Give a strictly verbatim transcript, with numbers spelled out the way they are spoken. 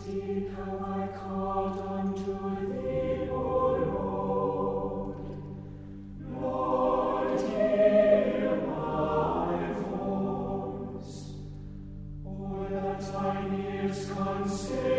deep have I called unto thee, O Lord. Lord, hear my voice. O that thine ears consider